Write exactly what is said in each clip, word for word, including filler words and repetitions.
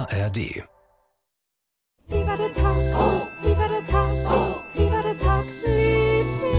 A R D. Wie war der Tag? Oh, wie war der Tag? Oh, wie war der Tag? Liebling.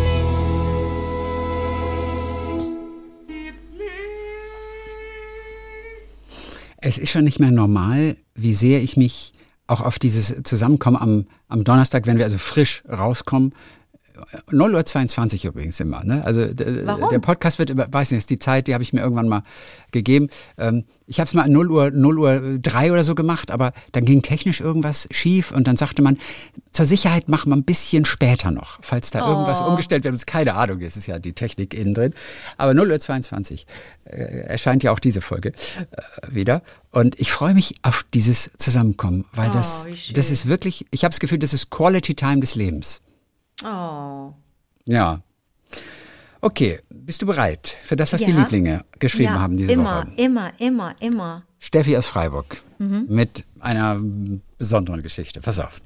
Es ist schon nicht mehr normal, wie sehr ich mich auch auf dieses Zusammenkommen am, am Donnerstag, wenn wir also frisch rauskommen, null Uhr zweiundzwanzig übrigens immer. Ne? Also d- Warum? Der Podcast wird, über, weiß nicht, ist die Zeit, die habe ich mir irgendwann mal gegeben. Ähm, ich habe es mal null Uhr, null Uhr drei oder so gemacht, aber dann ging technisch irgendwas schief und dann sagte man, zur Sicherheit machen wir ein bisschen später noch, falls da Oh. irgendwas umgestellt wird. Das ist keine Ahnung, es ist ja die Technik innen drin. Aber null Uhr zweiundzwanzig äh, erscheint ja auch diese Folge äh, wieder. Und ich freue mich auf dieses Zusammenkommen, weil Oh, das, wie schön. das ist wirklich, ich habe das Gefühl, das ist Quality Time des Lebens. Oh. Ja. Okay, bist du bereit für das, was Ja. die Lieblinge geschrieben Ja, haben diese immer, Woche? immer, immer, immer. Steffi aus Freiburg Mhm. mit einer besonderen Geschichte. Pass auf.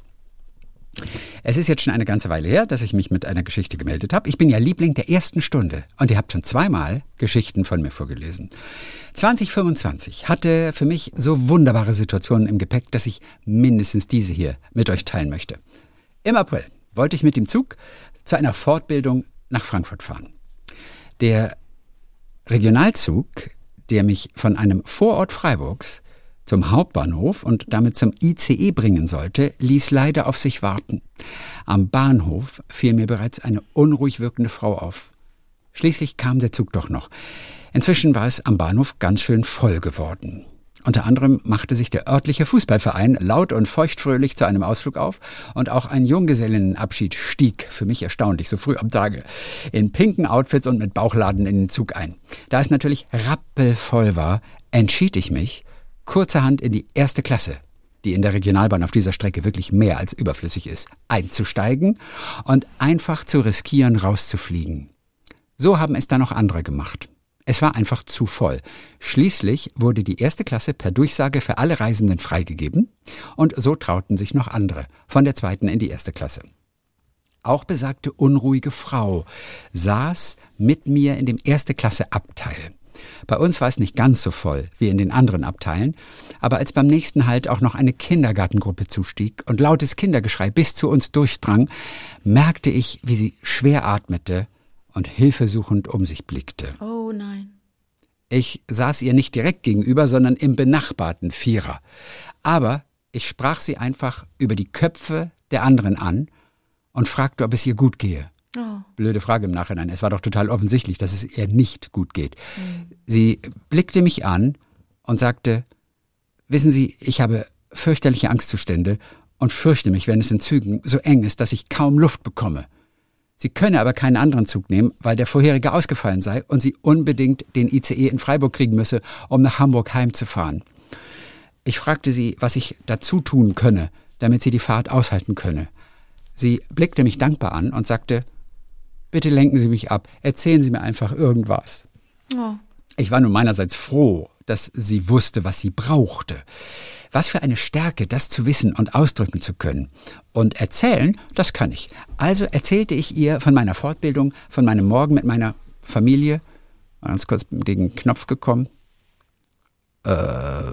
Es ist jetzt schon eine ganze Weile her, dass ich mich mit einer Geschichte gemeldet habe. Ich bin ja Liebling der ersten Stunde und ihr habt schon zweimal Geschichten von mir vorgelesen. zwanzig fünfundzwanzig hatte für mich so wunderbare Situationen im Gepäck, dass ich mindestens diese hier mit euch teilen möchte. Im April wollte ich mit dem Zug zu einer Fortbildung nach Frankfurt fahren. Der Regionalzug, der mich von einem Vorort Freiburgs zum Hauptbahnhof und damit zum I C E bringen sollte, ließ leider auf sich warten. Am Bahnhof fiel mir bereits eine unruhig wirkende Frau auf. Schließlich kam der Zug doch noch. Inzwischen war es am Bahnhof ganz schön voll geworden. Unter anderem machte sich der örtliche Fußballverein laut und feuchtfröhlich zu einem Ausflug auf und auch ein Junggesellinnenabschied stieg, für mich erstaunlich, so früh am Tage, in pinken Outfits und mit Bauchladen in den Zug ein. Da es natürlich rappelvoll war, entschied ich mich, kurzerhand in die erste Klasse, die in der Regionalbahn auf dieser Strecke wirklich mehr als überflüssig ist, einzusteigen und einfach zu riskieren, rauszufliegen. So haben es dann noch andere gemacht. Es war einfach zu voll. Schließlich wurde die erste Klasse per Durchsage für alle Reisenden freigegeben und so trauten sich noch andere von der zweiten in die erste Klasse. Auch besagte unruhige Frau saß mit mir in dem Erste-Klasse-Abteil. Bei uns war es nicht ganz so voll wie in den anderen Abteilen, aber als beim nächsten Halt auch noch eine Kindergartengruppe zustieg und lautes Kindergeschrei bis zu uns durchdrang, merkte ich, wie sie schwer atmete und hilfesuchend um sich blickte. Oh nein. Ich saß ihr nicht direkt gegenüber, sondern im benachbarten Vierer. Aber ich sprach sie einfach über die Köpfe der anderen an und fragte, ob es ihr gut gehe. Oh. Blöde Frage im Nachhinein. Es war doch total offensichtlich, dass es ihr nicht gut geht. Mhm. Sie blickte mich an und sagte, wissen Sie, ich habe fürchterliche Angstzustände und fürchte mich, wenn es in Zügen so eng ist, dass ich kaum Luft bekomme. Sie könne aber keinen anderen Zug nehmen, weil der vorherige ausgefallen sei und sie unbedingt den I C E in Freiburg kriegen müsse, um nach Hamburg heimzufahren. Ich fragte sie, was ich dazu tun könne, damit sie die Fahrt aushalten könne. Sie blickte mich dankbar an und sagte, bitte lenken Sie mich ab, erzählen Sie mir einfach irgendwas. Oh. Ich war nun meinerseits froh, dass sie wusste, was sie brauchte. Was für eine Stärke, das zu wissen und ausdrücken zu können. Und erzählen, das kann ich. Also erzählte ich ihr von meiner Fortbildung, von meinem Morgen mit meiner Familie. Ganz kurz gegen den Knopf gekommen. Äh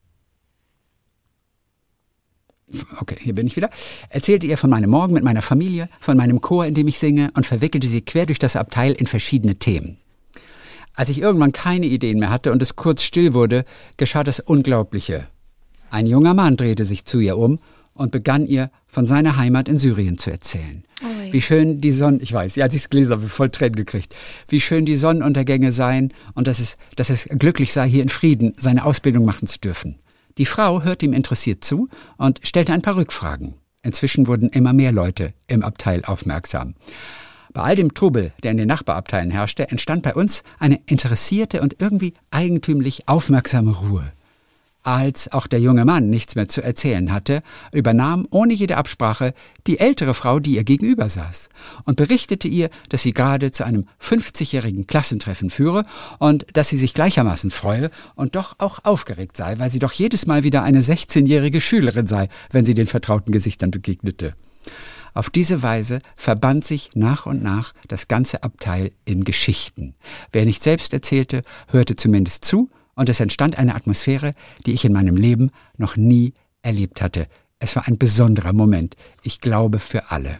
Okay, hier bin ich wieder. Erzählte ihr von meinem Morgen mit meiner Familie, von meinem Chor, in dem ich singe und verwickelte sie quer durch das Abteil in verschiedene Themen. Als ich irgendwann keine Ideen mehr hatte und es kurz still wurde, geschah das Unglaubliche. Ein junger Mann drehte sich zu ihr um und begann ihr von seiner Heimat in Syrien zu erzählen. Ui. Wie schön die Sonne, ich weiß, ja, als ich es gelesen habe, voll Tränen gekriegt, wie schön die Sonnenuntergänge seien und dass es, dass es glücklich sei, hier in Frieden seine Ausbildung machen zu dürfen. Die Frau hörte ihm interessiert zu und stellte ein paar Rückfragen. Inzwischen wurden immer mehr Leute im Abteil aufmerksam. Bei all dem Trubel, der in den Nachbarabteilen herrschte, entstand bei uns eine interessierte und irgendwie eigentümlich aufmerksame Ruhe. Als auch der junge Mann nichts mehr zu erzählen hatte, übernahm ohne jede Absprache die ältere Frau, die ihr gegenüber saß, und berichtete ihr, dass sie gerade zu einem fünfzigjährigen Klassentreffen führe und dass sie sich gleichermaßen freue und doch auch aufgeregt sei, weil sie doch jedes Mal wieder eine sechzehnjährige Schülerin sei, wenn sie den vertrauten Gesichtern begegnete. Auf diese Weise verband sich nach und nach das ganze Abteil in Geschichten. Wer nicht selbst erzählte, hörte zumindest zu Und es entstand eine Atmosphäre, die ich in meinem Leben noch nie erlebt hatte. Es war ein besonderer Moment. Ich glaube, für alle.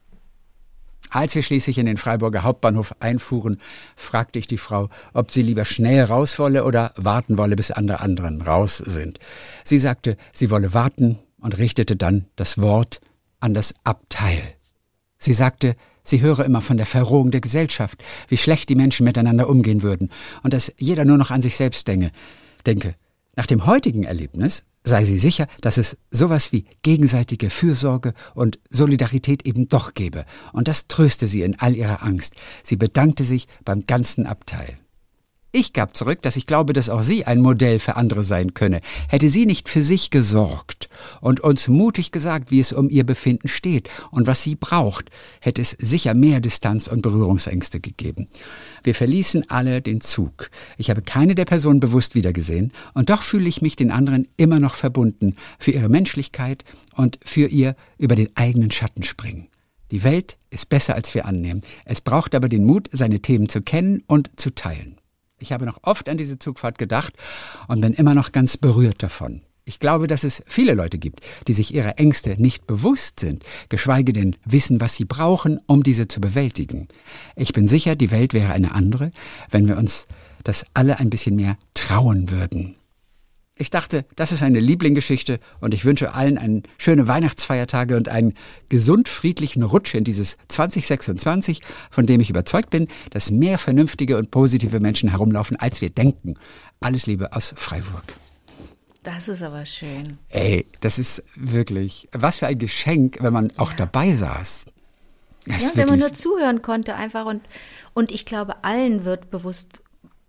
Als wir schließlich in den Freiburger Hauptbahnhof einfuhren, fragte ich die Frau, ob sie lieber schnell raus wolle oder warten wolle, bis andere anderen raus sind. Sie sagte, sie wolle warten und richtete dann das Wort an das Abteil. Sie sagte, sie höre immer von der Verrohung der Gesellschaft, wie schlecht die Menschen miteinander umgehen würden und dass jeder nur noch an sich selbst denke. denke. Nach dem heutigen Erlebnis sei sie sicher, dass es sowas wie gegenseitige Fürsorge und Solidarität eben doch gäbe. Und das tröste sie in all ihrer Angst. Sie bedankte sich beim ganzen Abteil. Ich gab zurück, dass ich glaube, dass auch sie ein Modell für andere sein könne. Hätte sie nicht für sich gesorgt und uns mutig gesagt, wie es um ihr Befinden steht und was sie braucht, hätte es sicher mehr Distanz und Berührungsängste gegeben. Wir verließen alle den Zug. Ich habe keine der Personen bewusst wiedergesehen und doch fühle ich mich den anderen immer noch verbunden für ihre Menschlichkeit und für ihr über den eigenen Schatten springen. Die Welt ist besser, als wir annehmen. Es braucht aber den Mut, seine Themen zu kennen und zu teilen. Ich habe noch oft an diese Zugfahrt gedacht und bin immer noch ganz berührt davon. Ich glaube, dass es viele Leute gibt, die sich ihrer Ängste nicht bewusst sind, geschweige denn wissen, was sie brauchen, um diese zu bewältigen. Ich bin sicher, die Welt wäre eine andere, wenn wir uns das alle ein bisschen mehr trauen würden. Ich dachte, das ist eine Lieblingsgeschichte und ich wünsche allen einen schöne Weihnachtsfeiertage und einen gesund friedlichen Rutsch in dieses zwanzig sechsundzwanzig, von dem ich überzeugt bin, dass mehr vernünftige und positive Menschen herumlaufen, als wir denken. Alles Liebe aus Freiburg. Das ist aber schön. Ey, das ist wirklich, was für ein Geschenk, wenn man auch ja. dabei saß. Das ja, wenn man nur zuhören konnte einfach und, und ich glaube, allen wird bewusst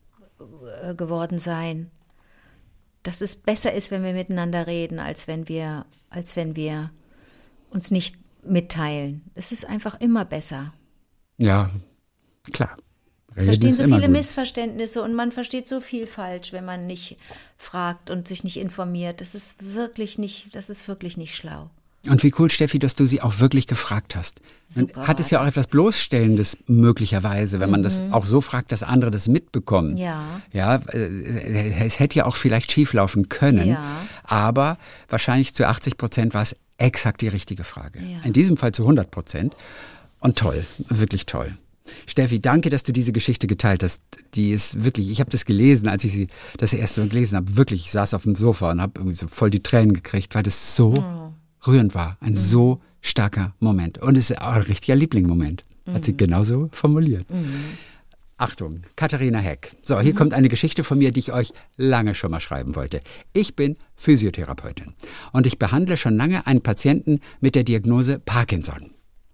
äh, geworden sein, dass es besser ist, wenn wir miteinander reden, als wenn wir, als wenn wir uns nicht mitteilen. Es ist einfach immer besser. Ja, klar. Es verstehen so viele Missverständnisse und man versteht so viel falsch, wenn man nicht fragt und sich nicht informiert. Das ist wirklich nicht, das ist wirklich nicht schlau. Und wie cool, Steffi, dass du sie auch wirklich gefragt hast. Super, man hat es ja auch etwas Bloßstellendes möglicherweise, wenn man mhm. das auch so fragt, dass andere das mitbekommen. Ja. Ja, es hätte ja auch vielleicht schieflaufen können, ja. aber wahrscheinlich zu achtzig Prozent war es exakt die richtige Frage. Ja. In diesem Fall zu hundert Prozent. Und toll, wirklich toll. Steffi, danke, dass du diese Geschichte geteilt hast. Die ist wirklich, ich habe das gelesen, als ich sie das erste Mal gelesen habe. Wirklich, ich saß auf dem Sofa und habe irgendwie so voll die Tränen gekriegt, weil das so oh. rührend war. Ein mhm. so starker Moment. Und es ist auch ein richtiger Lieblingsmoment. Hat mhm. sie genauso formuliert. Mhm. Achtung, Katharina Heck. So, hier mhm. kommt eine Geschichte von mir, die ich euch lange schon mal schreiben wollte. Ich bin Physiotherapeutin und ich behandle schon lange einen Patienten mit der Diagnose Parkinson.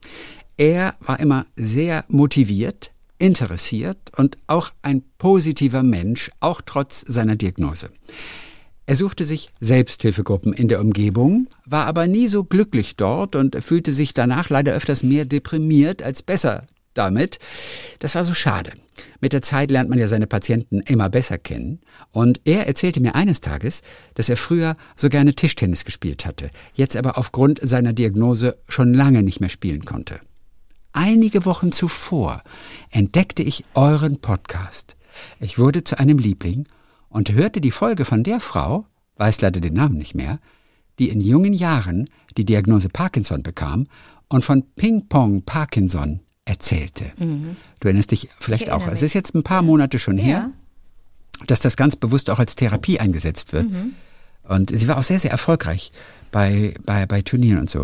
Er war immer sehr motiviert, interessiert und auch ein positiver Mensch, auch trotz seiner Diagnose. Er suchte sich Selbsthilfegruppen in der Umgebung, war aber nie so glücklich dort und fühlte sich danach leider öfters mehr deprimiert als besser damit. Das war so schade. Mit der Zeit lernt man ja seine Patienten immer besser kennen. Und er erzählte mir eines Tages, dass er früher so gerne Tischtennis gespielt hatte, jetzt aber aufgrund seiner Diagnose schon lange nicht mehr spielen konnte. Einige Wochen zuvor entdeckte ich euren Podcast. Ich wurde zu einem Liebling und hörte die Folge von der Frau, weiß leider den Namen nicht mehr, die in jungen Jahren die Diagnose Parkinson bekam und von Ping-Pong Parkinson erzählte. Mhm. Du erinnerst dich vielleicht auch. Mich. Es ist jetzt ein paar Monate schon ja. her, dass das ganz bewusst auch als Therapie eingesetzt wird. Mhm. Und sie war auch sehr, sehr erfolgreich bei, bei, bei Turnieren und so.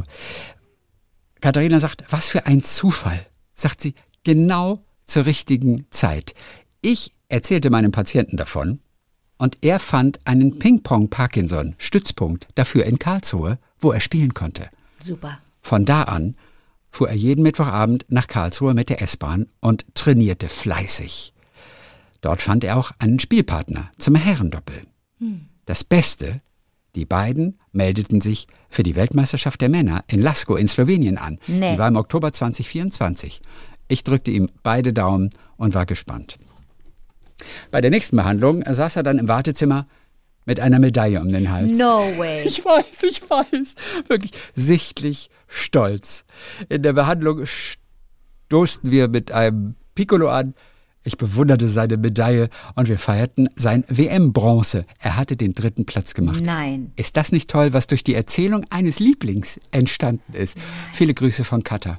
Katharina sagt, was für ein Zufall, sagt sie, genau zur richtigen Zeit. Ich erzählte meinem Patienten davon und er fand einen Ping-Pong-Parkinson-Stützpunkt dafür in Karlsruhe, wo er spielen konnte. Super. Von da an fuhr er jeden Mittwochabend nach Karlsruhe mit der S-Bahn und trainierte fleißig. Dort fand er auch einen Spielpartner zum Herrendoppel. Hm. Das Beste: Die beiden meldeten sich für die Weltmeisterschaft der Männer in Lasko in Slowenien an. Nee. Die war im Oktober zwanzig vierundzwanzig. Ich drückte ihm beide Daumen und war gespannt. Bei der nächsten Behandlung saß er dann im Wartezimmer mit einer Medaille um den Hals. No way. Ich weiß, ich weiß. Wirklich sichtlich stolz. In der Behandlung stoßten wir mit einem Piccolo an. Ich bewunderte seine Medaille und wir feierten sein W M-Bronze. Er hatte den dritten Platz gemacht. Nein. Ist das nicht toll, was durch die Erzählung eines Lieblings entstanden ist? Nein. Viele Grüße von Katar.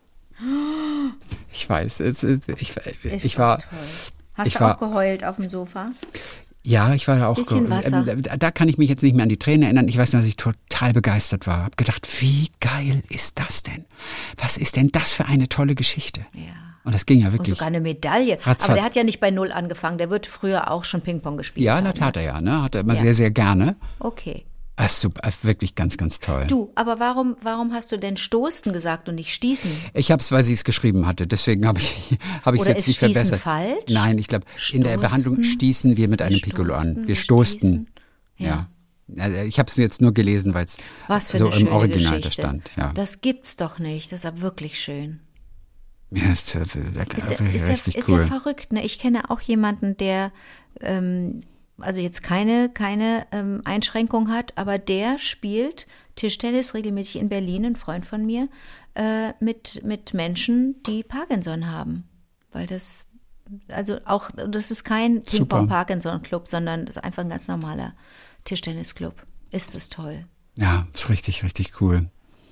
Ich weiß, es, ich, ich, ich war... Toll. Hast ich du war, auch geheult auf dem Sofa? Ja, ich war da auch. Bisschen Wasser. Äh, da kann ich mich jetzt nicht mehr an die Tränen erinnern. Ich weiß nur, dass ich total begeistert war. Hab gedacht, wie geil ist das denn? Was ist denn das für eine tolle Geschichte? Ja. Und das ging ja wirklich. Und sogar eine Medaille. Ratzfatz. Aber der hat ja nicht bei Null angefangen. Der wird früher auch schon Ping-Pong gespielt Ja, haben. das hat er ja. Ne? Hat er immer Ja. sehr, sehr gerne. Okay. Das ist super, wirklich ganz, ganz toll. Du, aber warum, warum hast du denn stoßen gesagt und nicht stießen? Ich habe es, weil sie es geschrieben hatte. Deswegen habe ich habe ich es Oder jetzt ist nicht Stießen verbessert. falsch? Nein, ich glaube, in der Stoßen? Behandlung stießen wir mit einem Piccolo an. Wir wir stoßten. stießen. Ja. ja. Ich habe es jetzt nur gelesen, weil es Was für so eine im schöne Original da Geschichte. stand. Ja. Das gibt's doch nicht. Das ist aber wirklich schön. Ja, ist, äh, Ist, ja- richtig, ist, ja, richtig ist cool. ja verrückt, ne? Ich kenne auch jemanden, der ähm, also jetzt keine, keine ähm, Einschränkung hat, aber der spielt Tischtennis regelmäßig in Berlin, ein Freund von mir, äh, mit, mit Menschen, die Parkinson haben. Weil das, also auch, das ist kein Super. Ping-Pong-Parkinson-Club, sondern das ist einfach ein ganz normaler Tischtennisclub. Ist das toll. Ja, ist richtig, richtig cool.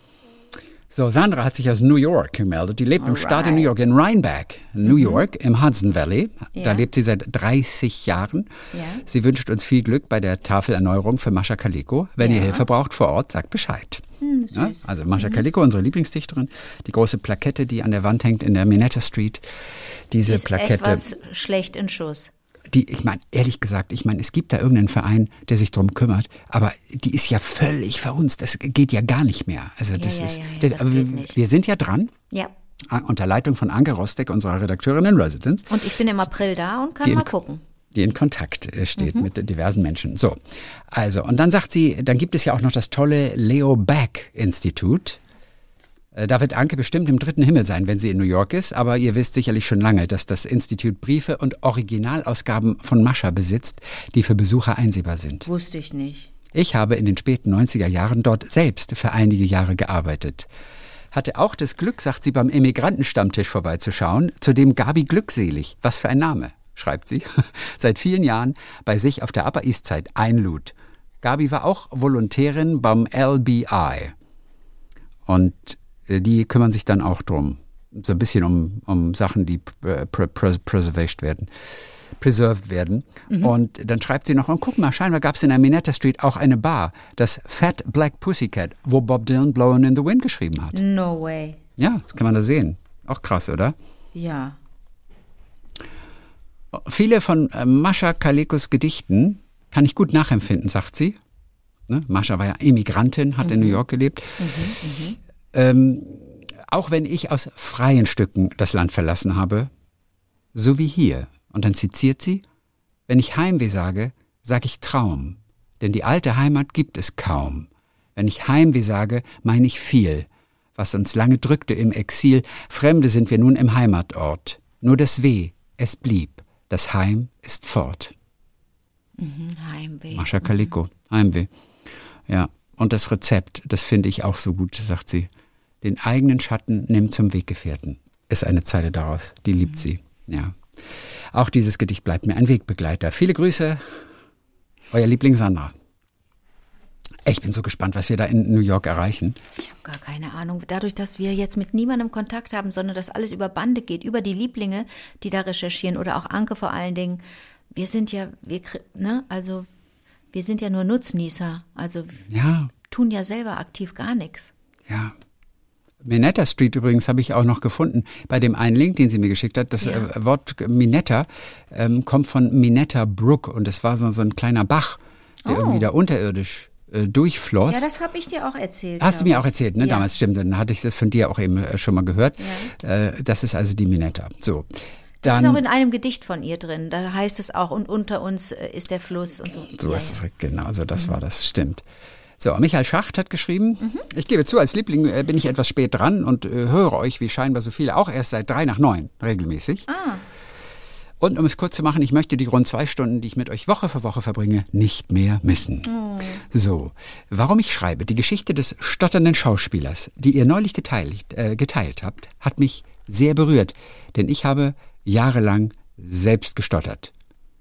So, Sandra hat sich aus New York gemeldet. Die lebt im Staat in New York, in Rhinebeck, New York, im Hudson Valley. Da Ja. lebt sie seit dreißig Jahren. Ja. Sie wünscht uns viel Glück bei der Tafelerneuerung für Mascha Kaleko. Wenn Ja. ihr Hilfe braucht vor Ort, sagt Bescheid. Hm, Ja, also Mascha Kaleko, unsere Lieblingsdichterin, die große Plakette, die an der Wand hängt in der Minetta Street. Diese Ist Plakette. etwas schlecht in Schuss. Die, ich meine, ehrlich gesagt, ich meine, es gibt da irgendeinen Verein, der sich drum kümmert, aber die ist ja völlig verhunzt. Das geht ja gar nicht mehr. Also das ja, ist, ja, ja, das aber geht wir, nicht. wir sind ja dran, Ja. unter Leitung von Anke Rostek, unserer Redakteurin in Residence, Und ich bin im April da und kann Die in- mal gucken. die in Kontakt äh, steht Mhm. mit diversen Menschen. So, also, und dann sagt sie, dann gibt es ja auch noch das tolle Leo Baeck Institut. Äh, Da wird Anke bestimmt im dritten Himmel sein, wenn sie in New York ist, aber ihr wisst sicherlich schon lange, dass das Institut Briefe und Originalausgaben von Mascha besitzt, die für Besucher einsehbar sind. Wusste ich nicht. Ich habe in den späten neunziger Jahren dort selbst für einige Jahre gearbeitet. Hatte auch das Glück, sagt sie, beim Immigrantenstammtisch vorbeizuschauen, zu dem Gabi Glückselig, was für ein Name, schreibt sie, seit vielen Jahren bei sich auf der Upper East Side einlud. Gabi war auch Volontärin beim L B I. Und äh, die kümmern sich dann auch drum. So ein bisschen um, um Sachen, die äh, pre pre preserved werden. Preserved werden. Mhm. Und dann schreibt sie noch, und guck mal, scheinbar gab es in der Minetta Street auch eine Bar, das Fat Black Pussycat, wo Bob Dylan Blowin' in the Wind geschrieben hat. No way. Ja, das kann man da sehen. Auch krass, oder? Ja. Viele von äh, Mascha Kalekos Gedichten kann ich gut nachempfinden, sagt sie. Ne? Mascha war ja Immigrantin, hat in New York gelebt. Ähm, auch wenn ich aus freien Stücken das Land verlassen habe, so wie hier. Und dann zitiert sie, wenn ich Heimweh sage, sage ich Traum, denn die alte Heimat gibt es kaum. Wenn ich Heimweh sage, meine ich viel, was uns lange drückte im Exil, Fremde sind wir nun im Heimatort. Nur das Weh, es blieb, das Heim ist fort. Mhm, Heimweh. Mascha Kaleko, Heimweh. Ja, und das Rezept, das finde ich auch so gut, sagt sie. Den eigenen Schatten nimm zum Weggefährten. Ist eine Zeile daraus, die liebt sie. Ja. Auch dieses Gedicht bleibt mir ein Wegbegleiter. Viele Grüße, euer Liebling Sandra. Ich bin so gespannt, was wir da in New York erreichen. Ich habe gar keine Ahnung. Dadurch, dass wir jetzt mit niemandem Kontakt haben, sondern dass alles über Bande geht, über die Lieblinge, die da recherchieren oder auch Anke vor allen Dingen. Wir sind ja, wir, ne, also wir sind ja nur Nutznießer. Also Ja, tun ja selber aktiv gar nichts. ja. Minetta Street übrigens habe ich auch noch gefunden. Bei dem einen Link, den sie mir geschickt hat, das Ja. äh, Wort Minetta ähm, kommt von Minetta Brook und es war so, so ein kleiner Bach, der Oh. irgendwie da unterirdisch äh, durchfloss. Ja, das habe ich dir auch erzählt. Hast du glaub mir auch ich. erzählt, ne? Ja. Damals, stimmt. Dann hatte ich das von dir auch eben äh, schon mal gehört. Äh, das ist also die Minetta. So. Das Dann, ist auch in einem Gedicht von ihr drin. Da heißt es auch, und unter uns äh, ist der Fluss und so. so ja, ist ja. es, genau, so das war das, stimmt. So, Michael Schacht hat geschrieben, ich gebe zu, als Liebling äh, bin ich etwas spät dran und äh, höre euch, wie scheinbar so viele, auch erst seit drei nach neun regelmäßig. Ah. Und um es kurz zu machen, ich möchte die rund zwei Stunden, die ich mit euch Woche für Woche verbringe, nicht mehr missen. Oh. So, warum ich schreibe, die Geschichte des stotternden Schauspielers, die ihr neulich geteilt, äh, geteilt habt, hat mich sehr berührt, denn ich habe jahrelang selbst gestottert.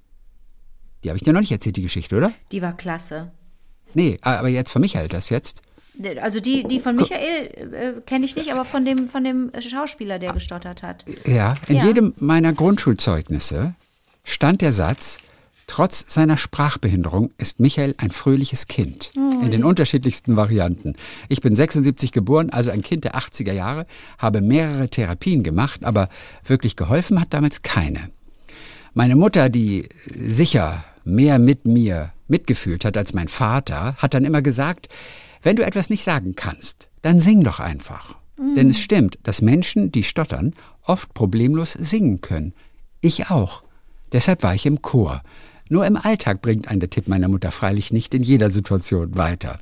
Die habe ich dir noch nicht erzählt, die Geschichte, oder? Die war klasse. Nee, aber jetzt von Michael das jetzt. Also die, die von Michael äh, kenne ich nicht, aber von dem, von dem Schauspieler, der gestottert hat. Ja, in Ja. jedem meiner Grundschulzeugnisse stand der Satz, trotz seiner Sprachbehinderung ist Michael ein fröhliches Kind. In den unterschiedlichsten Varianten. Ich bin sechsundsiebzig geboren, also ein Kind der achtziger Jahre, habe mehrere Therapien gemacht, aber wirklich geholfen hat damals keine. Meine Mutter, die sicher mehr mit mir mitgefühlt hat als mein Vater, hat dann immer gesagt, wenn du etwas nicht sagen kannst, dann sing doch einfach. Mhm. Denn es stimmt, dass Menschen, die stottern, oft problemlos singen können. Ich auch. Deshalb war ich im Chor. Nur im Alltag bringt einen der Tipp meiner Mutter freilich nicht in jeder Situation weiter.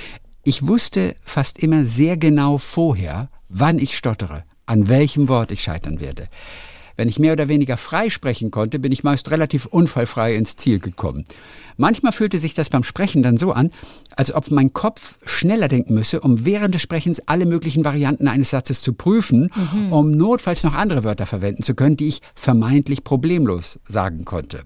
Ich wusste fast immer sehr genau vorher, wann ich stottere, an welchem Wort ich scheitern werde. Wenn ich mehr oder weniger frei sprechen konnte, bin ich meist relativ unfallfrei ins Ziel gekommen. Manchmal fühlte sich das beim Sprechen dann so an, als ob mein Kopf schneller denken müsse, um während des Sprechens alle möglichen Varianten eines Satzes zu prüfen, mhm. um notfalls noch andere Wörter verwenden zu können, die ich vermeintlich problemlos sagen konnte.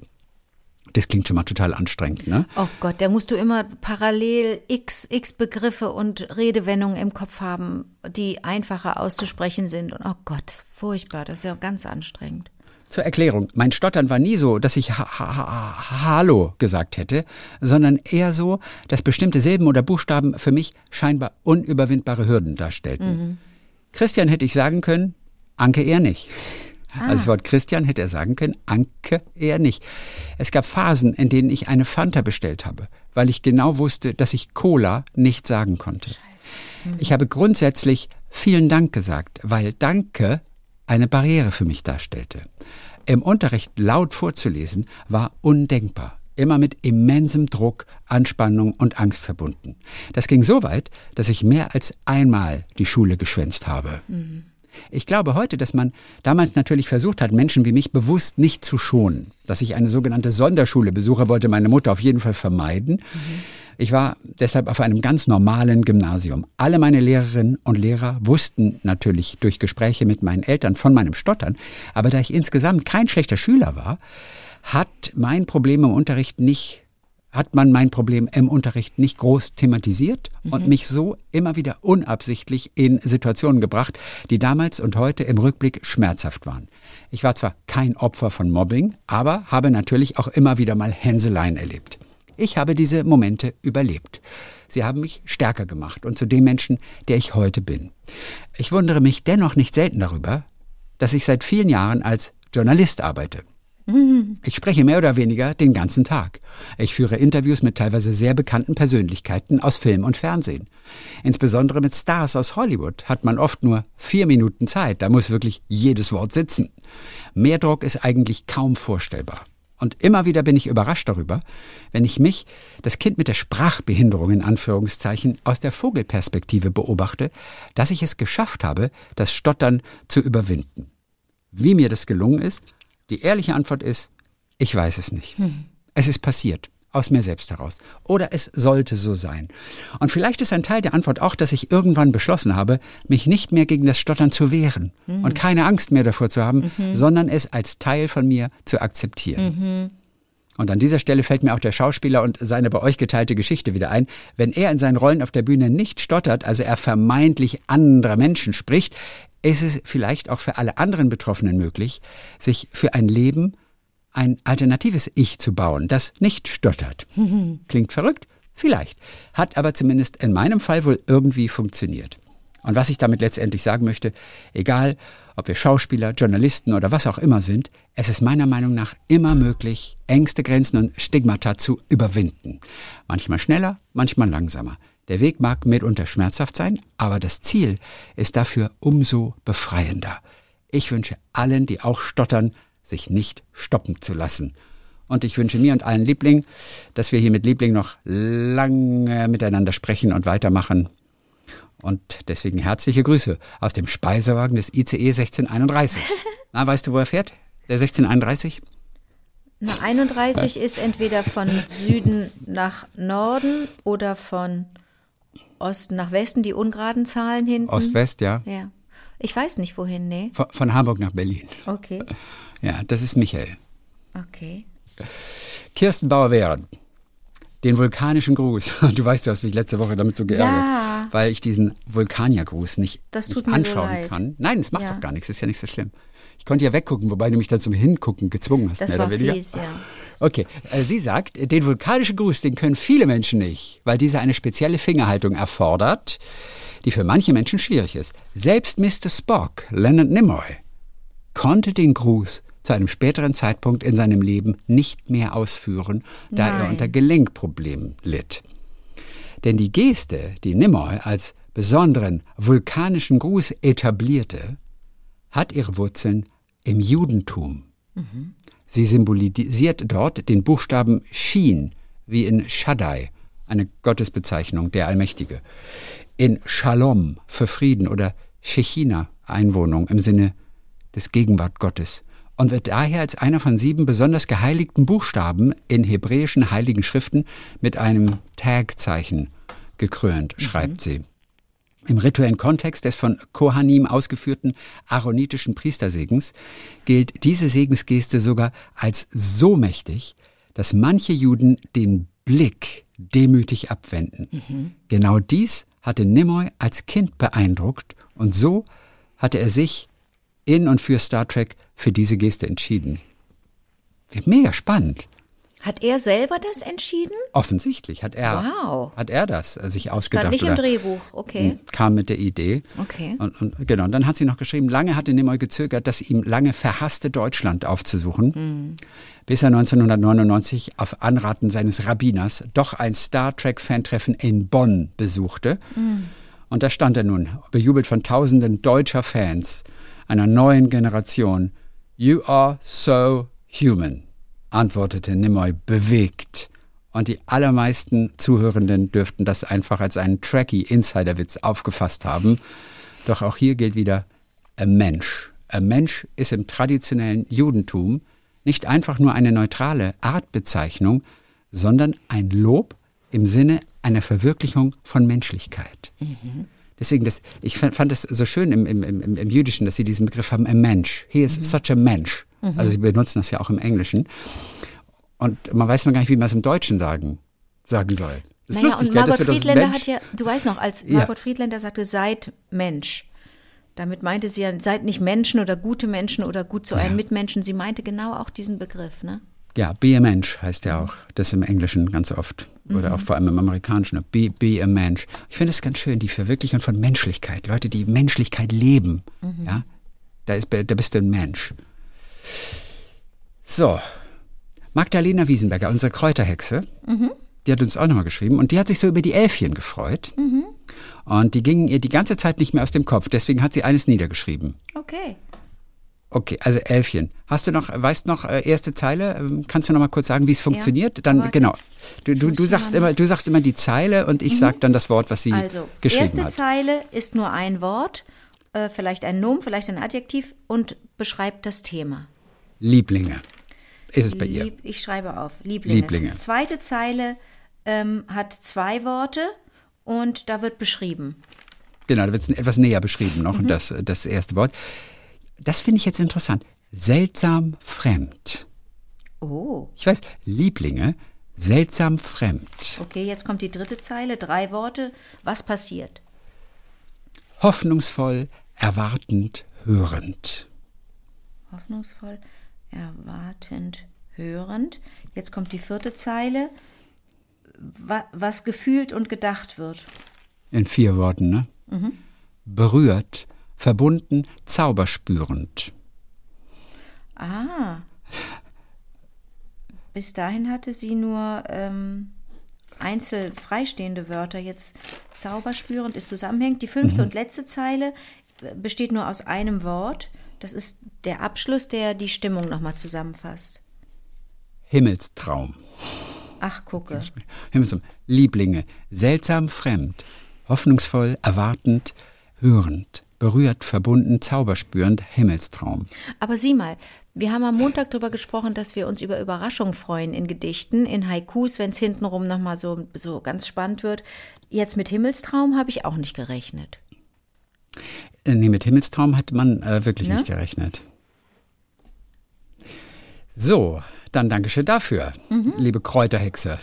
Das klingt schon mal total anstrengend, ne? Oh Gott, da musst du immer parallel x, x Begriffe und Redewendungen im Kopf haben, die einfacher auszusprechen sind. Und oh Gott, furchtbar, das ist ja ganz anstrengend. Zur Erklärung, mein Stottern war nie so, dass ich ha- ha- ha- Hallo gesagt hätte, sondern eher so, dass bestimmte Silben oder Buchstaben für mich scheinbar unüberwindbare Hürden darstellten. Mhm. Christian hätte ich sagen können, Anke eher nicht. Ah. Also das Wort Christian hätte er sagen können, Anke eher nicht. Es gab Phasen, in denen ich eine Fanta bestellt habe, weil ich genau wusste, dass ich Cola nicht sagen konnte. Mhm. Ich habe grundsätzlich vielen Dank gesagt, weil Danke eine Barriere für mich darstellte. Im Unterricht laut vorzulesen war undenkbar. Immer mit immensem Druck, Anspannung und Angst verbunden. Das ging so weit, dass ich mehr als einmal die Schule geschwänzt habe. Mhm. Ich glaube heute, dass man damals natürlich versucht hat, Menschen wie mich bewusst nicht zu schonen. Dass ich eine sogenannte Sonderschule besuche, wollte meine Mutter auf jeden Fall vermeiden. Mhm. Ich war deshalb auf einem ganz normalen Gymnasium. Alle meine Lehrerinnen und Lehrer wussten natürlich durch Gespräche mit meinen Eltern von meinem Stottern. Aber da ich insgesamt kein schlechter Schüler war, hat mein Problem im Unterricht nicht hat man mein Problem im Unterricht nicht groß thematisiert mhm. und mich so immer wieder unabsichtlich in Situationen gebracht, die damals und heute im Rückblick schmerzhaft waren. Ich war zwar kein Opfer von Mobbing, aber habe natürlich auch immer wieder mal Hänseleien erlebt. Ich habe diese Momente überlebt. Sie haben mich stärker gemacht und zu dem Menschen, der ich heute bin. Ich wundere mich dennoch nicht selten darüber, dass ich seit vielen Jahren als Journalist arbeite. Ich spreche mehr oder weniger den ganzen Tag. Ich führe Interviews mit teilweise sehr bekannten Persönlichkeiten aus Film und Fernsehen. Insbesondere mit Stars aus Hollywood hat man oft nur vier Minuten Zeit. Da muss wirklich jedes Wort sitzen. Mehr Druck ist eigentlich kaum vorstellbar. Und immer wieder bin ich überrascht darüber, wenn ich mich, das Kind mit der Sprachbehinderung in Anführungszeichen, aus der Vogelperspektive beobachte, dass ich es geschafft habe, das Stottern zu überwinden. Wie mir das gelungen ist? Die ehrliche Antwort ist, ich weiß es nicht. Hm. Es ist passiert, aus mir selbst heraus. Oder es sollte so sein. Und vielleicht ist ein Teil der Antwort auch, dass ich irgendwann beschlossen habe, mich nicht mehr gegen das Stottern zu wehren mhm. und keine Angst mehr davor zu haben, mhm. sondern es als Teil von mir zu akzeptieren. Mhm. Und an dieser Stelle fällt mir auch der Schauspieler und seine bei euch geteilte Geschichte wieder ein. Wenn er in seinen Rollen auf der Bühne nicht stottert, also er vermeintlich anderer Menschen spricht, ist es vielleicht auch für alle anderen Betroffenen möglich, sich für ein Leben ein alternatives Ich zu bauen, das nicht stottert. Mhm. Klingt verrückt? Vielleicht. Hat aber zumindest in meinem Fall wohl irgendwie funktioniert. Und was ich damit letztendlich sagen möchte, egal ob wir Schauspieler, Journalisten oder was auch immer sind, es ist meiner Meinung nach immer möglich, Ängste, Grenzen und Stigmata zu überwinden. Manchmal schneller, manchmal langsamer. Der Weg mag mitunter schmerzhaft sein, aber das Ziel ist dafür umso befreiender. Ich wünsche allen, die auch stottern, sich nicht stoppen zu lassen. Und ich wünsche mir und allen Liebling, dass wir hier mit Liebling noch lange miteinander sprechen und weitermachen. Und deswegen herzliche Grüße aus dem Speisewagen des I C E sechzehn einunddreißig. Na, weißt du, wo er fährt? Der sechzehn einunddreißig? Na, einunddreißig ist entweder von Süden nach Norden oder von Osten nach Westen, die ungeraden Zahlen hinten. Ost-West, ja. Ja. Ich weiß nicht, wohin, nee. Von, von Hamburg nach Berlin. Okay. Ja, das ist Michael. Okay. Kirsten Bauer-Wehren. Den vulkanischen Gruß. Du weißt, du hast mich letzte Woche damit so geärgert, Ja. weil ich diesen Vulkaniergruß nicht, Das tut nicht mir so anschauen leid. kann. Nein, es macht Ja. doch gar nichts, ist ja nicht so schlimm. Ich konnte ja weggucken, wobei du mich dann zum Hingucken gezwungen hast. Das mehr war oder weniger. fies, ja. Okay, äh, sie sagt, den vulkanischen Gruß, den können viele Menschen nicht, weil dieser eine spezielle Fingerhaltung erfordert, die für manche Menschen schwierig ist. Selbst Mister Spock, Leonard Nimoy, konnte den Gruß zu einem späteren Zeitpunkt in seinem Leben nicht mehr ausführen, da er Nein. unter Gelenkproblemen litt. Denn die Geste, die Nimoy als besonderen vulkanischen Gruß etablierte, hat ihre Wurzeln im Judentum. Mhm. Sie symbolisiert dort den Buchstaben Shin, wie in Shaddai, eine Gottesbezeichnung, der Allmächtige. In Shalom für Frieden oder Shechina, Einwohnung im Sinne des Gegenwart Gottes. Und wird daher als einer von sieben besonders geheiligten Buchstaben in hebräischen heiligen Schriften mit einem Tag-Zeichen gekrönt, mhm. schreibt sie. Im rituellen Kontext des von Kohanim ausgeführten aaronitischen Priestersegens gilt diese Segensgeste sogar als so mächtig, dass manche Juden den Blick demütig abwenden. Mhm. Genau dies hatte Nimoy als Kind beeindruckt und so hatte er sich in und für Star Trek für diese Geste entschieden. Mega spannend. Hat er selber das entschieden? Offensichtlich hat er, Wow. hat er das äh, sich ausgedacht. Stand nicht im oder Drehbuch, okay. Kam mit der Idee. Okay. Und, und, genau, und dann hat sie noch geschrieben, lange hatte Nimoy gezögert, das ihm lange verhasste Deutschland aufzusuchen, hm. bis er neunzehnhundertneunundneunzig auf Anraten seines Rabbiners doch ein Star Trek-Fantreffen in Bonn besuchte. Hm. Und da stand er nun, bejubelt von tausenden deutscher Fans, einer neuen Generation. You are so human, antwortete Nimoy bewegt. Und die allermeisten Zuhörenden dürften das einfach als einen Trekkie-Insiderwitz aufgefasst haben. Doch auch hier gilt wieder, ein Mensch. Ein Mensch ist im traditionellen Judentum nicht einfach nur eine neutrale Artbezeichnung, sondern ein Lob im Sinne einer Verwirklichung von Menschlichkeit. Mhm. Deswegen, das, ich fand es so schön im, im, im, im Jüdischen, dass sie diesen Begriff haben, a Mensch. He is mhm. such a Mensch. Mhm. Also sie benutzen das ja auch im Englischen. Und man weiß man gar nicht, wie man es im Deutschen sagen, sagen soll. Das ist naja, lustig, und ja, Margot dass wir das Friedländer Mensch, hat ja, du weißt noch, als Ja. Margot Friedländer sagte, seid Mensch. Damit meinte sie ja, seid nicht Menschen oder gute Menschen oder gut zu Ja. einem Mitmenschen. Sie meinte genau auch diesen Begriff, ne? Ja, be a Mensch heißt ja auch. Das im Englischen ganz oft. Oder Mhm. auch vor allem im Amerikanischen. Be, be a Mensch. Ich finde es ganz schön, die Verwirklichung von Menschlichkeit. Leute, die Menschlichkeit leben. Mhm. Ja, da, ist, da bist du ein Mensch. So. Magdalena Wiesenberger, unsere Kräuterhexe, mhm. die hat uns auch nochmal geschrieben. Und die hat sich so über die Elfchen gefreut. Mhm. Und die gingen ihr die ganze Zeit nicht mehr aus dem Kopf. Deswegen hat sie eines niedergeschrieben. Okay. Okay, also Elfchen. Hast du noch, weißt noch, äh, erste Zeile? Ähm, kannst du noch mal kurz sagen, wie es funktioniert? Dann, aber genau. Du, du, muss du ich sagst mal immer, du sagst immer die Zeile und ich sag dann das Wort, was sie Also, geschrieben erste hat. Zeile ist nur ein Wort, äh, vielleicht ein Nomen, vielleicht ein Adjektiv und beschreibt das Thema. Lieblinge. Ist es bei ihr? Lieb, ich schreibe auf. Lieblinge. Lieblinge. Zweite Zeile ähm, hat zwei Worte und da wird beschrieben. Genau, da wird es etwas näher beschrieben noch, Mhm. das, das erste Wort. Das finde ich jetzt interessant. Seltsam fremd. Oh, Ich weiß, Lieblinge, seltsam fremd. okay, jetzt kommt die dritte Zeile, drei Worte. Was passiert? Hoffnungsvoll, erwartend, hörend. Hoffnungsvoll, erwartend, hörend. Jetzt kommt die vierte Zeile. Wa- Was gefühlt und gedacht wird. In vier Worten, ne? Mhm. Berührt, verbunden, zauberspürend. Ah. Bis dahin hatte sie nur ähm, einzeln freistehende Wörter. Jetzt zauberspürend ist zusammenhängend. Die fünfte und letzte Zeile besteht nur aus einem Wort. Das ist der Abschluss, der die Stimmung nochmal zusammenfasst. Himmelstraum. Ach, gucke. Himmelstraum. Lieblinge, seltsam fremd, hoffnungsvoll, erwartend, hörend, berührt, verbunden, zauberspürend, Himmelstraum. Aber sieh mal, wir haben am Montag darüber gesprochen, dass wir uns über Überraschung freuen in Gedichten, in Haikus, wenn es hintenrum nochmal so, so ganz spannend wird. Jetzt mit Himmelstraum habe ich auch nicht gerechnet. Nee, mit Himmelstraum hat man äh, wirklich Ne? nicht gerechnet. So, dann Dankeschön dafür, Mhm. liebe Kräuterhexe.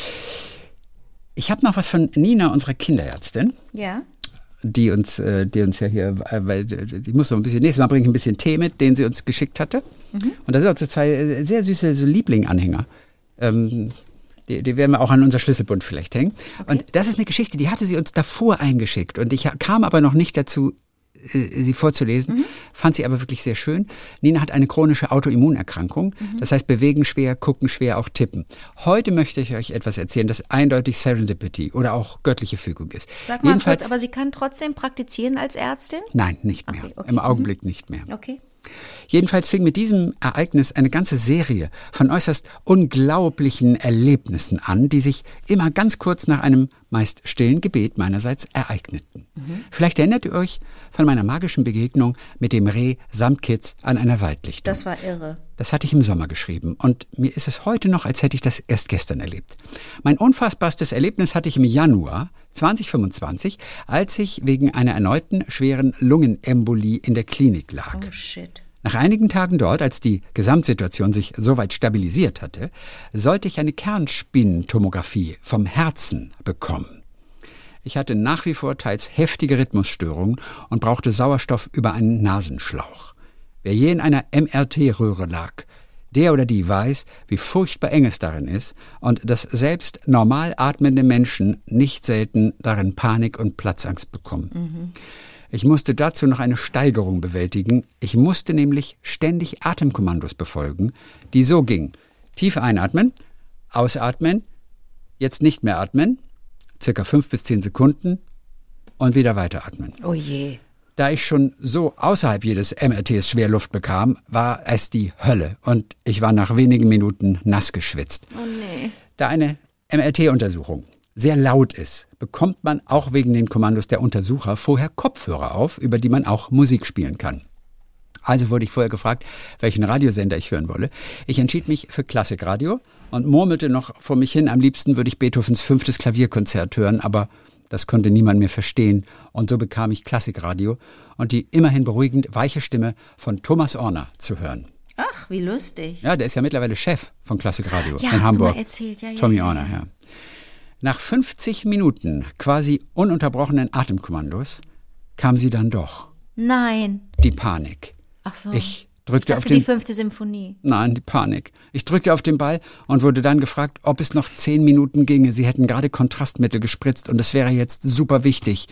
Ich habe noch was von Nina, unserer Kinderärztin, Ja. die uns, äh, die uns ja hier, äh, weil die muss noch ein bisschen, nächstes Mal bringe ich ein bisschen Tee mit, den sie uns geschickt hatte. Mhm. Und da sind auch so zwei äh, sehr süße so Liebling-Anhänger. Ähm, die, die werden wir auch an unser Schlüsselbund vielleicht hängen. Okay. Und das ist eine Geschichte, die hatte sie uns davor eingeschickt. Und ich kam aber noch nicht dazu, äh, sie vorzulesen, Mhm. fand sie aber wirklich sehr schön. Nina hat eine chronische Autoimmunerkrankung, Mhm. das heißt bewegen schwer, gucken schwer, auch tippen. Heute möchte ich euch etwas erzählen, das eindeutig Serendipity oder auch göttliche Fügung ist. Sag mal Jedenfalls, kurz, aber sie kann trotzdem praktizieren als Ärztin? nein, nicht mehr. Okay, okay. Im Augenblick nicht mehr. Okay. Jedenfalls fing mit diesem Ereignis eine ganze Serie von äußerst unglaublichen Erlebnissen an, die sich immer ganz kurz nach einem meist stillen Gebet meinerseits ereigneten. Mhm. Vielleicht erinnert ihr euch von meiner magischen Begegnung mit dem Reh samt Kids an einer Waldlichtung. Das war irre. Das hatte ich im Sommer geschrieben und mir ist es heute noch, als hätte ich das erst gestern erlebt. Mein unfassbarstes Erlebnis hatte ich im Januar zweitausendfünfundzwanzig, als ich wegen einer erneuten schweren Lungenembolie in der Klinik lag. Oh shit. Nach einigen Tagen dort, als die Gesamtsituation sich soweit stabilisiert hatte, sollte ich eine Kernspintomographie vom Herzen bekommen. Ich hatte nach wie vor teils heftige Rhythmusstörungen und brauchte Sauerstoff über einen Nasenschlauch. Wer je in einer M R T-Röhre lag, der oder die weiß, wie furchtbar eng es darin ist und dass selbst normal atmende Menschen nicht selten darin Panik und Platzangst bekommen. Mhm. Ich musste dazu noch eine Steigerung bewältigen. Ich musste nämlich ständig Atemkommandos befolgen, die so gingen. Tief einatmen, ausatmen, jetzt nicht mehr atmen, circa fünf bis zehn Sekunden und wieder weiteratmen. Oh je. Da ich schon so außerhalb jedes M R Ts schwer Luft bekam, war es die Hölle und ich war nach wenigen Minuten nass geschwitzt. Oh nee. Da eine M R T-Untersuchung sehr laut ist, bekommt man auch wegen den Kommandos der Untersucher vorher Kopfhörer auf, über die man auch Musik spielen kann. Also wurde ich vorher gefragt, welchen Radiosender ich hören wolle. Ich entschied mich für Klassikradio und murmelte noch vor mich hin, am liebsten würde ich Beethovens fünftes Klavierkonzert hören, aber das konnte niemand mehr verstehen. Und so bekam ich Klassikradio und die immerhin beruhigend weiche Stimme von Thomas Orner zu hören. Ach, wie lustig. Ja, der ist ja mittlerweile Chef von Klassikradio Ja, in hast Hamburg. du mal erzählt. Ja, ja, Tommy ja, Orner, ja. Nach fünfzig Minuten quasi ununterbrochenen Atemkommandos kam sie dann doch. Nein. Die Panik. Ach so. Ich Ich drückte dachte auf den... die fünfte Symphonie. Nein, die Panik. Ich drückte auf den Ball und wurde dann gefragt, ob es noch zehn Minuten ginge. Sie hätten gerade Kontrastmittel gespritzt und es wäre jetzt super wichtig.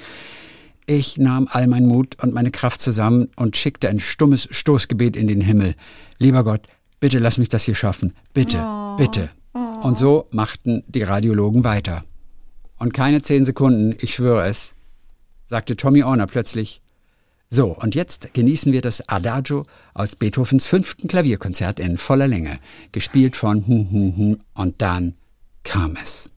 Ich nahm all meinen Mut und meine Kraft zusammen und schickte ein stummes Stoßgebet in den Himmel. Lieber Gott, bitte lass mich das hier schaffen. Bitte, Oh. bitte. Und so machten die Radiologen weiter. Und keine zehn Sekunden, ich schwöre es, sagte Tommy Orner plötzlich: So, und jetzt genießen wir das Adagio aus Beethovens fünften Klavierkonzert in voller Länge, gespielt von hm, hm, hm, und dann kam es.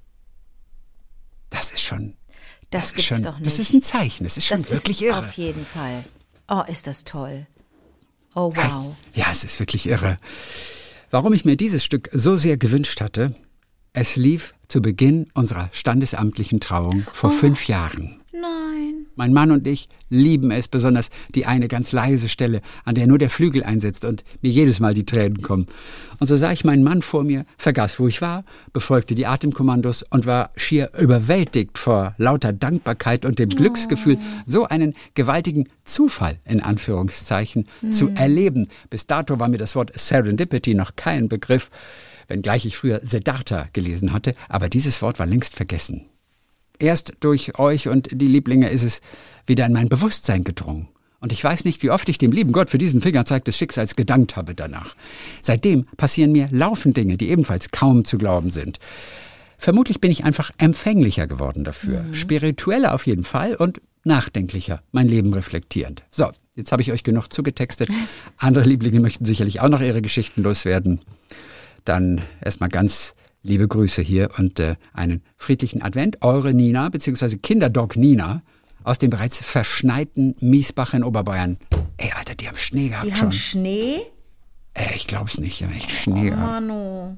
Das ist schon, Das, ist gibt's schon, doch nicht. das ist ein Zeichen, das ist schon Das wirklich ist irre. auf jeden Fall. Oh, ist das toll. Oh, Das- wow. Ja, es ist wirklich irre. Warum ich mir dieses Stück so sehr gewünscht hatte, es lief zu Beginn unserer standesamtlichen Trauung vor fünf Jahren. Nein. Mein Mann und ich lieben es, besonders die eine ganz leise Stelle, an der nur der Flügel einsetzt und mir jedes Mal die Tränen kommen. Und so sah ich meinen Mann vor mir, vergaß, wo ich war, befolgte die Atemkommandos und war schier überwältigt vor lauter Dankbarkeit und dem Glücksgefühl, so einen gewaltigen Zufall, in Anführungszeichen, zu erleben. Bis dato war mir das Wort Serendipity noch kein Begriff, wenngleich ich früher Siddhartha gelesen hatte, aber dieses Wort war längst vergessen. Erst durch euch und die Lieblinge ist es wieder in mein Bewusstsein gedrungen. Und ich weiß nicht, wie oft ich dem lieben Gott für diesen Fingerzeig des Schicksals gedankt habe danach. Seitdem passieren mir laufend Dinge, die ebenfalls kaum zu glauben sind. Vermutlich bin ich einfach empfänglicher geworden dafür. Mhm. Spiritueller auf jeden Fall und nachdenklicher, mein Leben reflektierend. So, jetzt habe ich euch genug zugetextet. Andere Lieblinge möchten sicherlich auch noch ihre Geschichten loswerden. Dann erstmal ganz liebe Grüße hier und äh, einen friedlichen Advent. Eure Nina, beziehungsweise Kinderdog Nina aus dem bereits verschneiten Miesbach in Oberbayern. Ey, Alter, die haben Schnee gehabt Die schon. haben Schnee? Ey, ich glaub's nicht, die haben echt Schnee gehabt. Manu.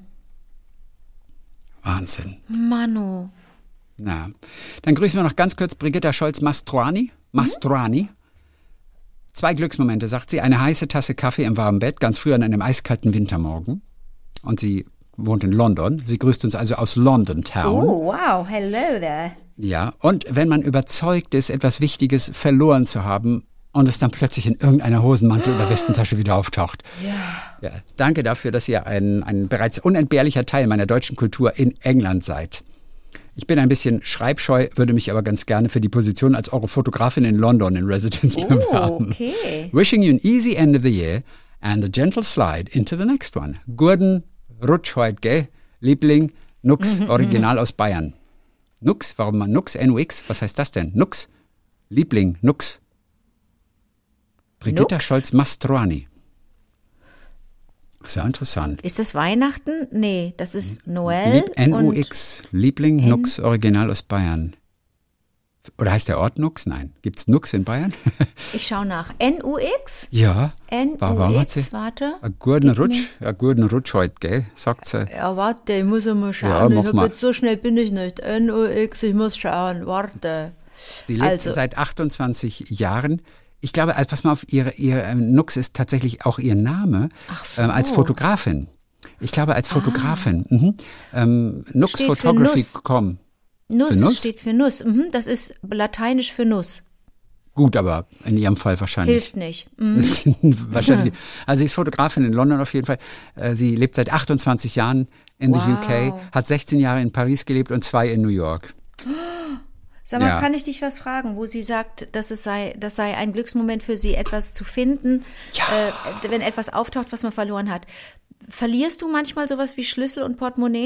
Wahnsinn. Manu. Na, dann grüßen wir noch ganz kurz Brigitta Scholz-Mastroani. Mastroani. Zwei Glücksmomente, sagt sie. Eine heiße Tasse Kaffee im warmen Bett, ganz früh an einem eiskalten Wintermorgen. Und sie wohnt in London. Sie grüßt uns also aus London Town. Oh, wow, hello there. Ja, und wenn man überzeugt ist, etwas Wichtiges verloren zu haben und es dann plötzlich in irgendeiner Hosenmantel- oder Westentasche wieder auftaucht. Ja. Ja, danke dafür, dass ihr ein, ein bereits unentbehrlicher Teil meiner deutschen Kultur in England seid. Ich bin ein bisschen schreibscheu, würde mich aber ganz gerne für die Position als eure Fotografin in London in Residence Oh, bewerben. okay. Wishing you an easy end of the year and a gentle slide into the next one. Gurden Rutsch heut, gell? Liebling, Nux, Original aus Bayern. Nux, warum mal Nux? N U X, was heißt das denn? Nux, Liebling, Nux. Brigitta Nux? Scholz-Mastroani. Sehr interessant. Ist das Weihnachten? Nee, das ist Noel. Lieb, N U und X, Liebling, N- Nux, Original aus Bayern. Oder heißt der Ort Nux? Nein. Gibt es Nux in Bayern? Ich schaue nach. N U X? Ja. N Warum U hat sie? X, warte. Ein guten Gib Rutsch, ein guten Rutsch heute, gell? Sagt sie. Ja, warte, ich muss mal schauen. Ja, mach ich hab mal. jetzt so schnell bin ich nicht. N U X, ich muss schauen. Warte. Sie lebt Also- seit achtundzwanzig Jahren. Ich glaube, also pass mal auf, ihre, ihre ähm, Nux ist tatsächlich auch ihr Name Ach so. ähm, als Fotografin. Ich glaube, als Fotografin. Mhm. Ähm, Nux Steht für Photography Nuss. punkt com. Nuss, Für Nuss? steht für Nuss. Mhm, das ist lateinisch für Nuss. Gut, aber in ihrem Fall wahrscheinlich. Hilft nicht. Mhm. Wahrscheinlich. Also sie ist Fotografin in London auf jeden Fall. Äh, Sie lebt seit achtundzwanzig Jahren in Wow. the U K, hat sechzehn Jahre in Paris gelebt und zwei in New York. Sag mal, Ja. kann ich dich was fragen, wo sie sagt, dass es sei, das sei ein Glücksmoment für sie, etwas zu finden, äh, wenn etwas auftaucht, was man verloren hat. Verlierst du manchmal sowas wie Schlüssel und Portemonnaie?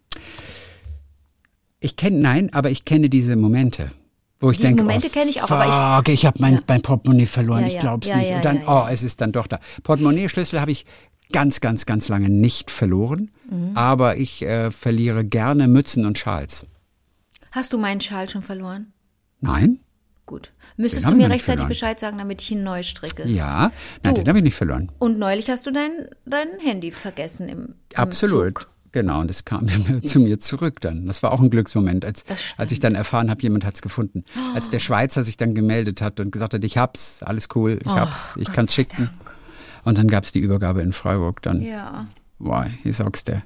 Ich kenne, nein, aber ich kenne diese Momente, wo ich Die denke, Momente oh, kenn ich auch, fuck, aber ich, habe mein, Ja. mein Portemonnaie verloren, Ja, ich ja, glaub's ja, nicht. ja, und dann, ja, ja. oh, es ist dann doch da. Portemonnaie-Schlüssel habe ich ganz, ganz, ganz lange nicht verloren, Mhm. aber ich äh, verliere gerne Mützen und Schals. Hast du meinen Schal schon verloren? Nein? Gut. Müsstest Den du hab ich mir noch nicht rechtzeitig verloren. Bescheid sagen, damit ich ihn neu stricke? Ja, nein, Du. den habe ich nicht verloren. Und neulich hast du dein, dein Handy vergessen im, im Absolut. Zug. Genau, und das kam zu mir zurück dann. Das war auch ein Glücksmoment, als, Das stimmt. als ich dann erfahren habe, jemand hat es gefunden. Als der Schweizer sich dann gemeldet hat und gesagt hat, ich hab's, alles cool, ich Oh, hab's, ich Gott kann's sei schicken. Und dann gab es die Übergabe in Freiburg dann. Ja. Wow, ich sag's dir.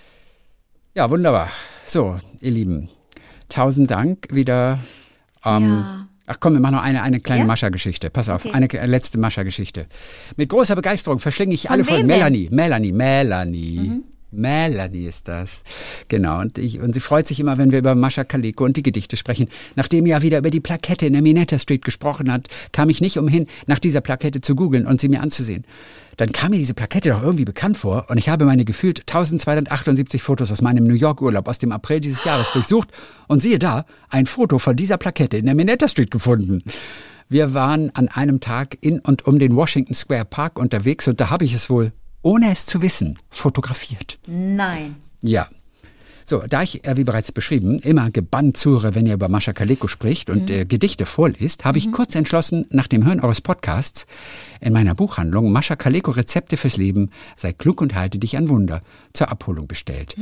Ja, wunderbar. So, ihr Lieben, tausend Dank wieder. Ähm, Ja. Ach komm, wir machen noch eine, eine kleine Ja? Mascha-Geschichte. Pass auf, Okay. eine äh, letzte Mascha-Geschichte. Mit großer Begeisterung verschlinge ich Von alle Folgen. wem denn? Melanie, Melanie, Melanie. Melanie ist das. Genau. Und, ich, und sie freut sich immer, wenn wir über Mascha Kaleko und die Gedichte sprechen. Nachdem ja wieder über die Plakette in der Minetta Street gesprochen hat, kam ich nicht umhin, nach dieser Plakette zu googeln und sie mir anzusehen. Dann kam mir diese Plakette doch irgendwie bekannt vor und ich habe meine gefühlt eintausendzweihundertachtundsiebzig Fotos aus meinem New York Urlaub aus dem April dieses Jahres durchsucht und siehe da, ein Foto von dieser Plakette in der Minetta Street gefunden. Wir waren an einem Tag in und um den Washington Square Park unterwegs und da habe ich es wohl, ohne es zu wissen, fotografiert. Nein. Ja. So, da ich, äh, wie bereits beschrieben, immer gebannt zuhöre, wenn ihr über Mascha Kaleko spricht und äh, Gedichte vorliest, habe ich kurz entschlossen, nach dem Hören eures Podcasts in meiner Buchhandlung Mascha Kaleko Rezepte fürs Leben, sei klug und halte dich an Wunder, zur Abholung bestellt.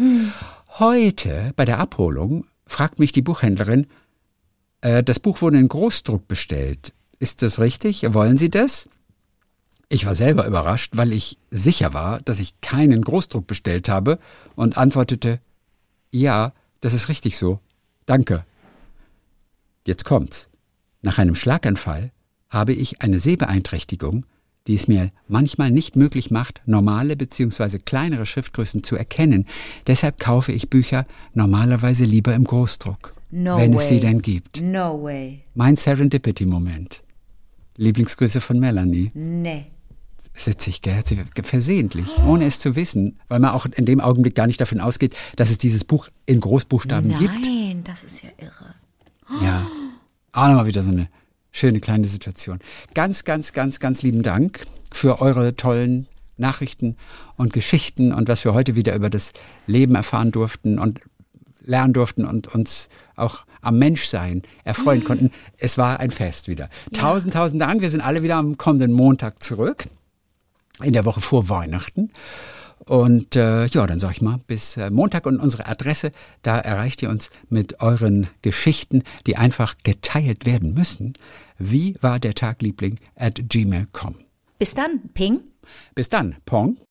Heute bei der Abholung fragt mich die Buchhändlerin, äh, das Buch wurde in Großdruck bestellt. Ist das richtig? Wollen Sie das? Ich war selber überrascht, weil ich sicher war, dass ich keinen Großdruck bestellt habe und antwortete, ja, das ist richtig so. Danke. Jetzt kommt's. Nach einem Schlaganfall habe ich eine Sehbeeinträchtigung, die es mir manchmal nicht möglich macht, normale bzw. kleinere Schriftgrößen zu erkennen. Deshalb kaufe ich Bücher normalerweise lieber im Großdruck, No wenn way. es sie denn gibt. No way. Mein Serendipity-Moment. Lieblingsgrüße von Melanie. Nee. Das ist witzig, gell? Hat sie versehentlich, ohne es zu wissen, weil man auch in dem Augenblick gar nicht davon ausgeht, dass es dieses Buch in Großbuchstaben gibt. Nein, das ist ja irre. Ja, auch nochmal wieder so eine schöne kleine Situation. Ganz, ganz, ganz, ganz lieben Dank für eure tollen Nachrichten und Geschichten und was wir heute wieder über das Leben erfahren durften und lernen durften und uns auch am Menschsein erfreuen konnten. Es war ein Fest wieder. Tausend, tausend Dank. Wir sind alle wieder am kommenden Montag zurück. In der Woche vor Weihnachten. Und äh, ja, dann sag ich mal, bis äh, Montag und unsere Adresse, da erreicht ihr uns mit euren Geschichten, die einfach geteilt werden müssen. Wie war der Tag, Liebling, at gmail punkt com. Bis dann, Ping. Bis dann, Pong.